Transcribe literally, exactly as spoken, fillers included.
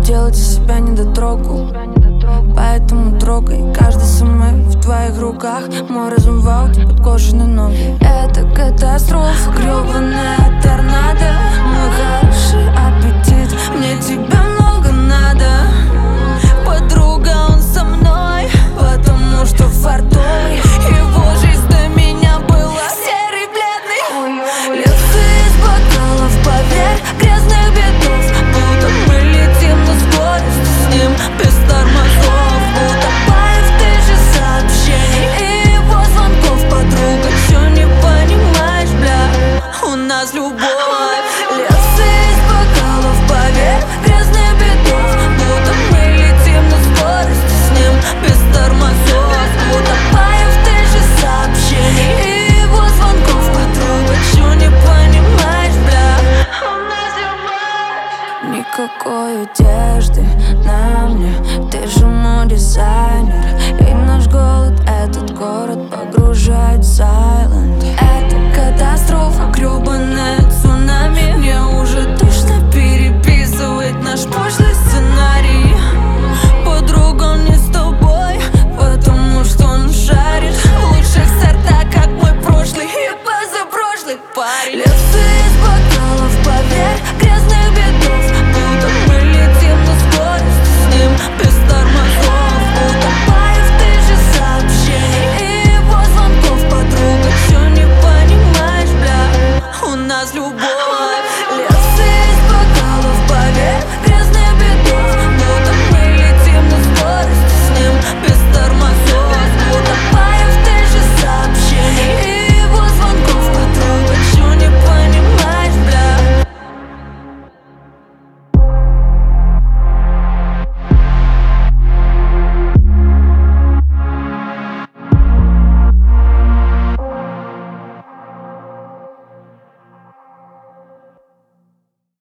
делать из себя недотрогу, поэтому трогай каждый самый в твоих руках. Мой разум в ауте, подкошены ноги. Это катастрофа, гребаная торнадо. Мой хороший аппетит, мне тебя много надо. Подруга, он со мной, потому что фартовый. Его жизнь до меня была серый, бледный. Лица из бокалов, поверь, грязных бедов. Будто мы летим на скорости с ним, без тормозов. Утопая в тысяче сообщений и его звонков. Подруга, чё не понимаешь, бля, у нас любовь. Лица из бокалов, поверь, грязных бедов. Будто мы летим на скорости с ним, без тормозов. Утопая в тысяче сообщений и его звонков. Подруга, чё не понимаешь, бля, у нас любовь. Никакой одежды на мне, ты же мой дизайнер. И наш голод этот город погружает в сайлент. Это катастрофа, гребаная